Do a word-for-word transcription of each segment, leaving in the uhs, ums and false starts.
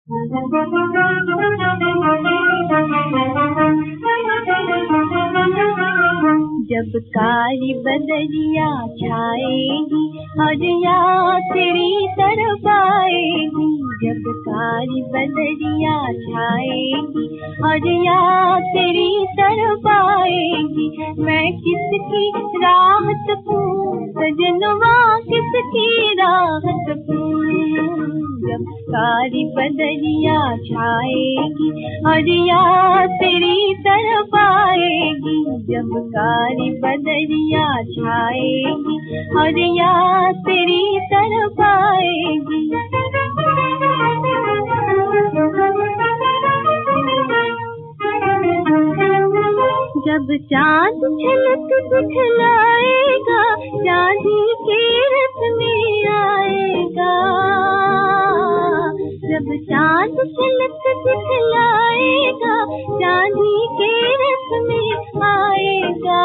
जब काली बदरिया छाएगी और या तेरी तरफ आएगी, जब काली बदरिया छाएगी और या तेरी तरफ आएगी, मैं किसकी राहत पूं सजनवा, किसकी राहत पूं। जब काली बदरिया छाएगी और या तेरी तरफ आएगी, जब काली बदरिया छाएगी और या तेरी तरफ आएगी। जब चाँद झलक दिखलाएगा, चांदी के रथ में आएगा, जब चाँद झलक दिखलाएगा, चांदी के रथ में आएगा,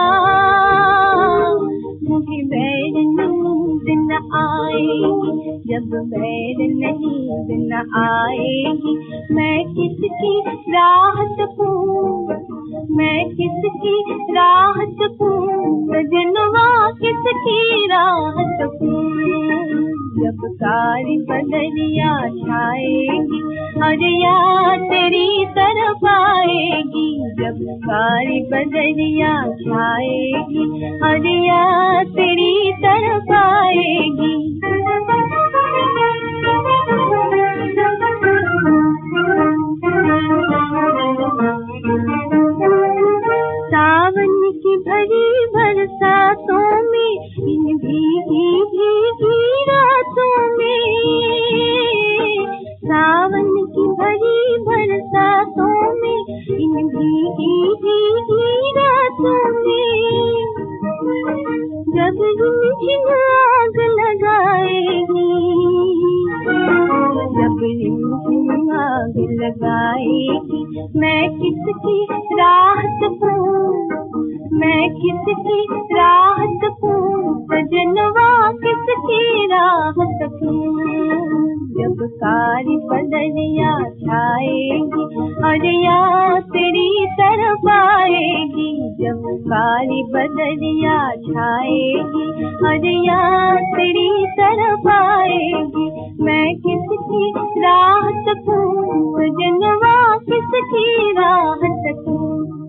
मुझे बैर नींद न आएगी, जब बैर नींद न आएगी, मैं किसकी राहत पूं, मैं किसकी राहत पूं सजनवा, किसकी राहत पूं। जब काली बदरिया छाएगी और या तेरी तरफ आएगी, जब काली बदरिया छाएगी और या तेरी तरफ आएगी। सावन की भरी बरसातों में, इन भीगी भीगी रातों में, सावन की भरी बरसातों में, इन भीगी भीगी रातों में, जब रिमझिम आग लगाएगी, जब रिमझिम आग लगाएगी, मैं किसकी राहत पूं, मैं किसकी राहत पूं सजनवा, किसकी राहत पूं। जब काली बदरिया छाएगी और या तेरी तरफ आएगी, जब काली बदरिया छाएगी और या तेरी तरफ आएगी, मैं किसकी राहत पूं सजनवा, किसकी राहत पूं।